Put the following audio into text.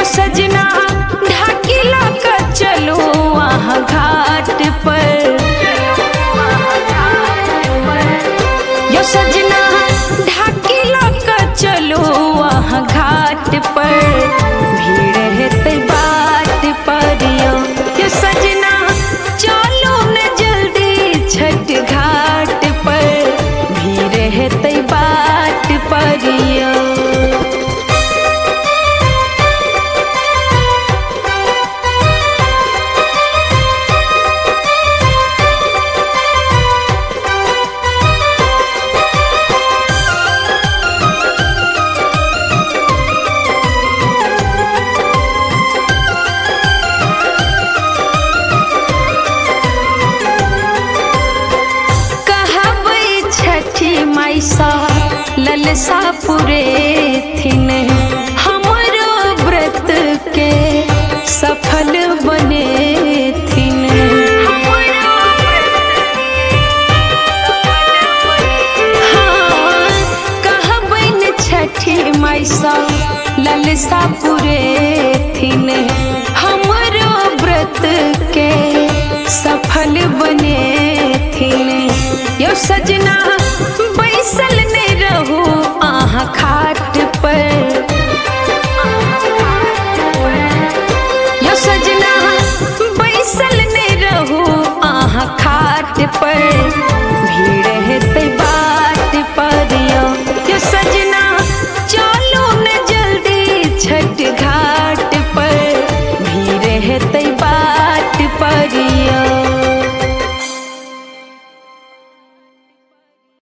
सजना ढाकिला का चलो वहाँ घाट पर, यो सजना ढाकिला का चलो वहाँ घाट पर, भीड़ है बाट पर यो सजना चलो न जल्दी छठ घाट पर, भीड़ है बाट पर यो। माइसा ललसा पुरे थिन हमरो व्रत के सफल बने थिन, हाँ कहबन छठी माइसा ललसा पुरे थिन हमरो व्रत के सफल बने थिन, यो सजना